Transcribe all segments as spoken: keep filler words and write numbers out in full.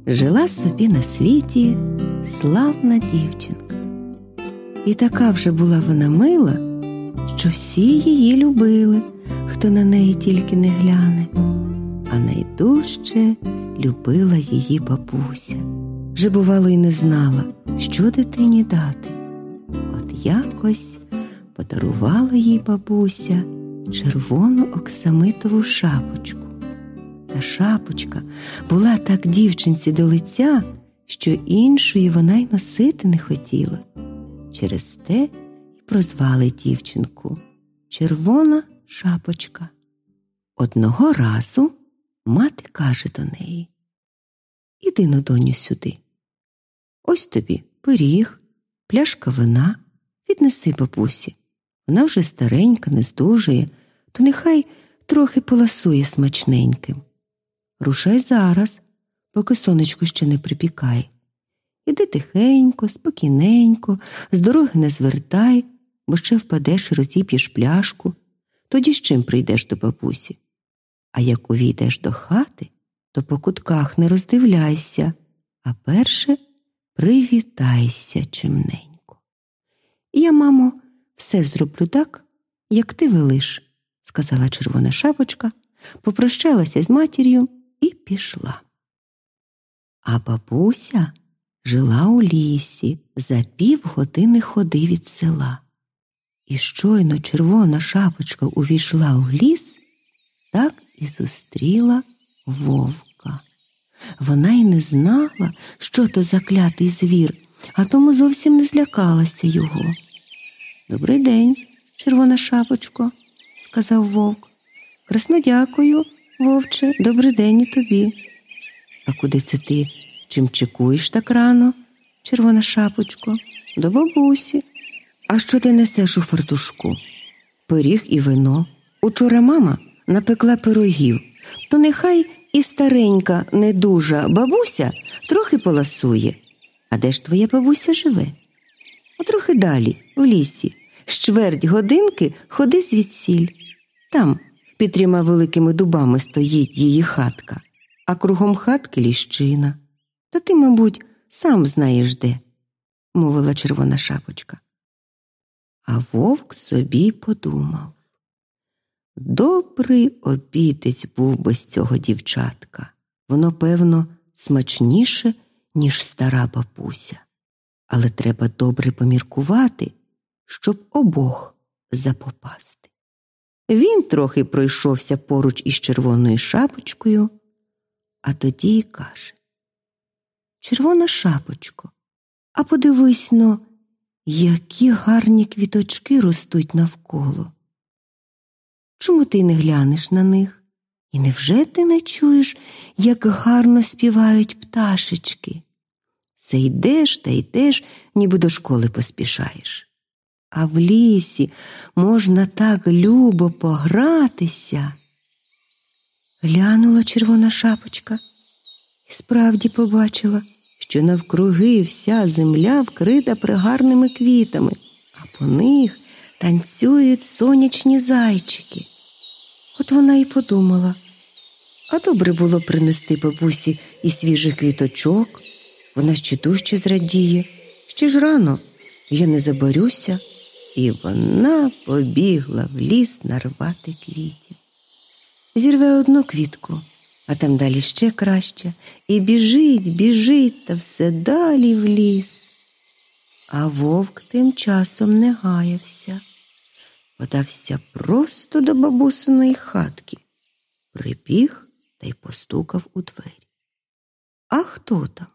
Жила собі на світі славна дівчинка. І така вже була вона мила, що всі її любили, хто на неї тільки не гляне. А найдужче любила її бабуся. Вже, бувало, й не знала, що дитині дати. От якось подарувала їй бабуся червону оксамитову шапочку. Та шапочка була так дівчинці до лиця, що іншої вона й носити не хотіла. Через те й прозвали дівчинку Червона шапочка. Одного разу мати каже до неї: «Іди-но, доню, сюди. Ось тобі пиріг, пляшка вина, віднеси бабусі. Вона вже старенька, не здужує, то нехай трохи поласує смачненьким. Рушай зараз, поки сонечко ще не припікає. Іди тихенько, спокійненько, з дороги не звертай, бо ще впадеш і розіб'єш пляшку. Тоді з чим прийдеш до бабусі? А як увійдеш до хати, то по кутках не роздивляйся, а перше привітайся чимненько. Я, мамо, все зроблю так, як ти велиш», – сказала Червона шапочка, попрощалася з матір'ю і пішла. А бабуся жила у лісі за півгодини ходи від села. І щойно Червона шапочка увійшла у ліс, так і зустріла вовка. Вона й не знала, що то за клятий звір, а тому зовсім не злякалася його. «Добрий день, Червона шапочко», – сказав вовк. «Красно дякую, вовче, добрий день і тобі». «А куди це ти чимчикуєш так рано, Червона шапочко?» «До бабусі». «А що ти несеш у фартушку?» «Пиріг і вино. Учора мама напекла пирогів, то нехай і старенька, недужа бабуся трохи поласує». «А де ж твоя бабуся живе?» «О, трохи далі, в лісі. З чверть годинки ходи звідсіль. Там під трьома великими дубами стоїть її хатка, а кругом хатки ліщина. Та ти, мабуть, сам знаєш де», – мовила Червона шапочка. А вовк собі подумав: добрий обідець був без цього дівчатка. Воно, певно, смачніше, ніж стара бабуся. Але треба добре поміркувати, щоб обох запопасти. Він трохи пройшовся поруч із Червоною шапочкою, а тоді й каже: «Червона шапочко, а подивись-но, які гарні квіточки ростуть навколо. Чому ти не глянеш на них? І невже ти не чуєш, як гарно співають пташечки? Все йдеш та йдеш, ніби до школи поспішаєш. А в лісі можна так любо погратися». Глянула Червона шапочка і справді побачила, що навкруги вся земля вкрита пригарними квітами, а по них танцюють сонячні зайчики. От вона і подумала: а добре було принести бабусі і свіжих квіточок, вона ще дужче зрадіє. Ще ж рано, я не забарюся. І вона побігла в ліс нарвати квітів. Зірве одну квітку, а там далі ще краще, і біжить, біжить, та все далі в ліс. А вовк тим часом не гаявся. Подався просто до бабусиної хатки, прибіг та й постукав у двері. «А хто там?»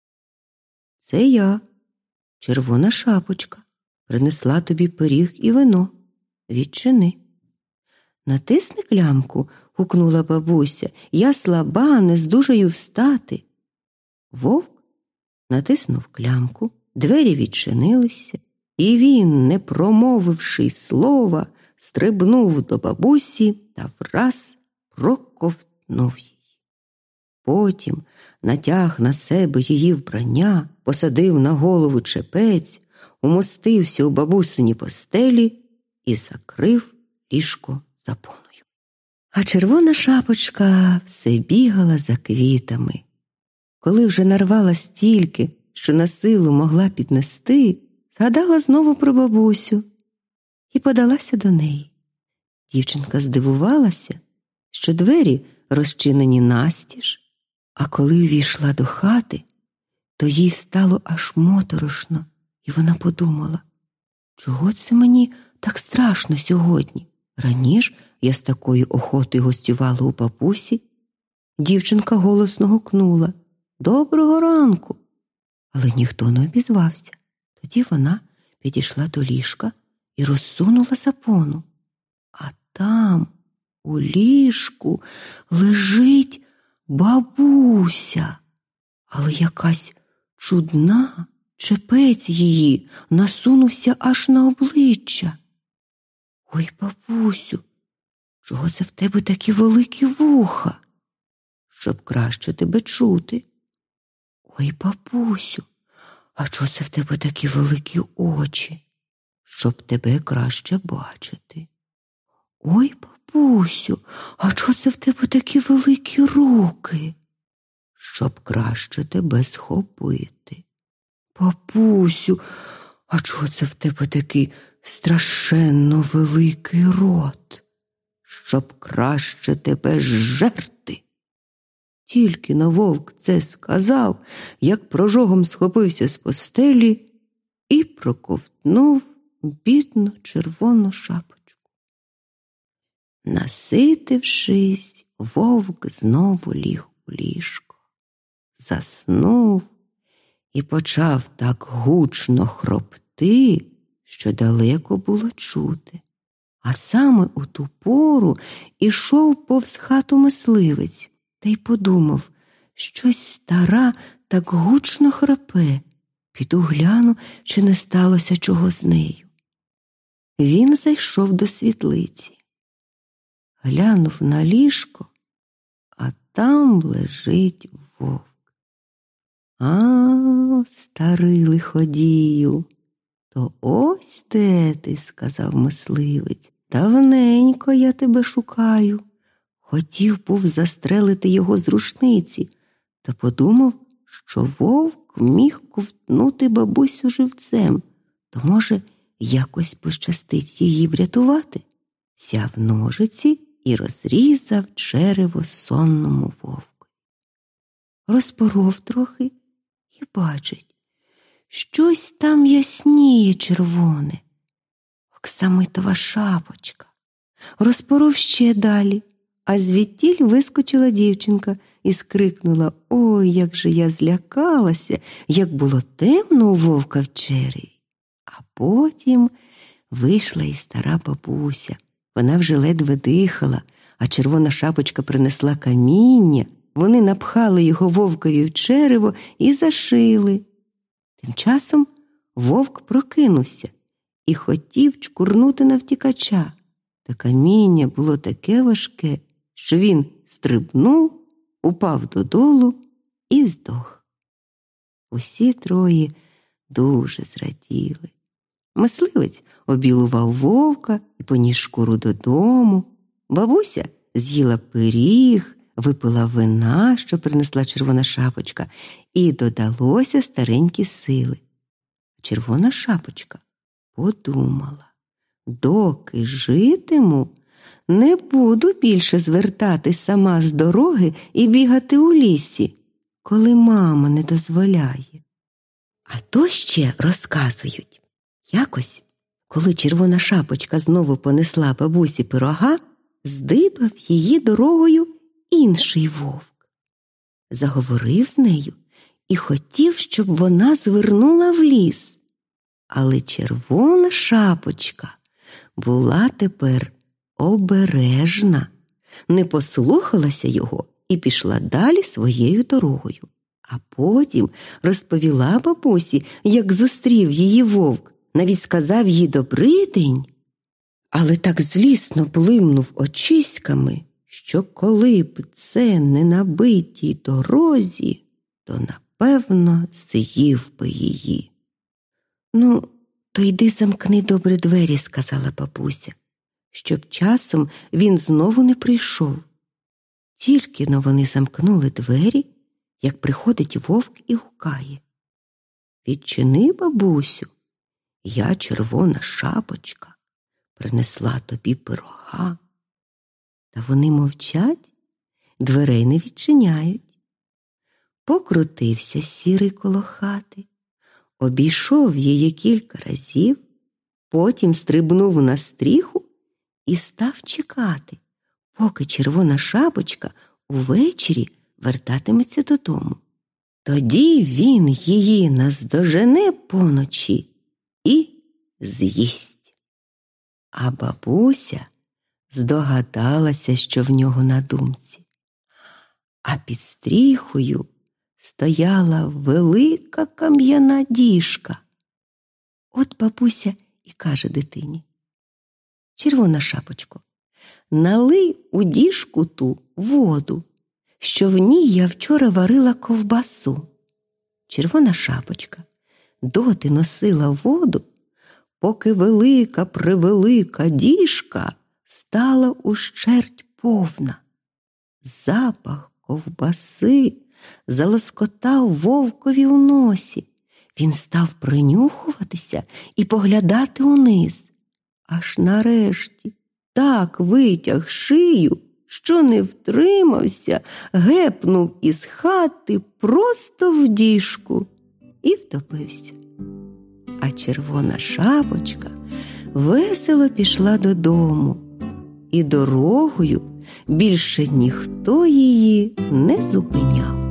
«Це я, Червона шапочка. Принесла тобі пиріг і вино. Відчини». «Натисни клямку», – гукнула бабуся. «Я слаба, не здужаю встати». Вовк натиснув клямку, двері відчинилися, і він, не промовивши слова, стрибнув до бабусі та враз проковтнув її. Потім натяг на себе її вбрання, посадив на голову чепець, умостився у бабусині постелі і закрив ліжко запоною. А Червона шапочка все бігала за квітами. коли вже нарвала стільки, що на силу могла піднести, згадала знову про бабусю і подалася до неї. Дівчинка здивувалася, що двері розчинені настіж, а коли увійшла до хати, то їй стало аж моторошно, і вона подумала: чого це мені так страшно сьогодні? Раніше я з такою охотою гостювала у бабусі. Дівчинка голосно гукнула: «Доброго ранку!» Але ніхто не обізвався. Тоді вона підійшла до ліжка і розсунула запону. А там, у ліжку, лежить бабуся, але якась чудна, чепець її насунувся аж на обличчя. «Ой, бабусю, чого це в тебе такі великі вуха?» «Щоб краще тебе чути». «Ой, бабусю, а чого це в тебе такі великі очі?» «Щоб тебе краще бачити». «Ой, бабусю, а чого це в тебе такі великі руки?» «Щоб краще тебе схопити». «Бабусю, а чого це в тебе такий страшенно великий рот?» «Щоб краще тебе зжерти». Тільки но вовк це сказав, як прожогом схопився з постелі і проковтнув бідну червону шапочку. Наситившись, вовк знову ліг у ліжко, заснув і почав так гучно хропти, що далеко було чути. А саме у ту пору ішов повз хату мисливець, та й подумав: щось стара так гучно храпе, піду гляну, чи не сталося чого з нею. Він зайшов до світлиці, глянув на ліжко, а там лежить вовк. «А, старий лиходію, то ось де ти», – сказав мисливець. «Давненько я тебе шукаю». Хотів був застрелити його з рушниці, та подумав, що вовк міг ковтнути бабусю живцем, то, може, якось пощастить її врятувати. Взяв ножиці і розрізав черево сонному вовку. Розпоров трохи і бачить, щось там ясніє червоне, оксамитова шапочка. Розпоров ще далі, а звідтіль вискочила дівчинка і скрикнула: «Ой, як же я злякалася, як було темно у вовка в череві!» А потім вийшла і стара бабуся. Вона вже ледве дихала, а червона шапочка принесла каміння. Вони напхали його вовкові в черево і зашили. Тим часом вовк прокинувся і хотів чкурнути на втікача. Та каміння було таке важке, що він стрибнув, упав додолу і здох. Усі троє дуже зраділи. Мисливець обілував вовка і поніс шкуру додому. Бабуся з'їла пиріг, випила вина, що принесла червона шапочка, і додалося старенькі сили. Червона шапочка подумала: доки житиму, не буду більше звертати сама з дороги і бігати у лісі, коли мама не дозволяє. А то ще розказують. Якось, коли червона шапочка знову понесла бабусі пирога, здибав її дорогою інший вовк. Заговорив з нею і хотів, щоб вона звернула в ліс. Але червона шапочка була тепер обережна, не послухалася його і пішла далі своєю дорогою. А потім розповіла бабусі, як зустрів її вовк, навіть сказав їй «добрий день», але так злісно блимнув очиськами, що коли б це не на битій дорозі, то, напевно, з'їв би її. «Ну, то йди замкни добре двері», – сказала бабуся, щоб часом він знову не прийшов. Тільки но вони замкнули двері, як приходить вовк і гукає: «Відчини, бабусю, я, Червона Шапочка, принесла тобі пирога». Та вони мовчать, дверей не відчиняють. Покрутився сірий коло хати, обійшов її кілька разів, потім стрибнув на стріху і став чекати, поки Червона Шапочка увечері вертатиметься додому. Тоді він її наздожене поночі і з'їсть. А бабуся здогадалася, що в нього на думці. А під стріхою стояла велика кам'яна діжка. От бабуся і каже дитині: «Червона Шапочко, налий у діжку ту воду, що в ній я вчора варила ковбасу». Червона Шапочка доти носила воду, поки велика-превелика діжка стала ущерть повна. Запах ковбаси залоскотав вовкові у носі. Він став принюхуватися і поглядати униз. Аж нарешті так витяг шию, що не втримався, гепнув із хати просто в діжку і втопився. А Червона Шапочка весело пішла додому, і дорогою більше ніхто її не зупиняв.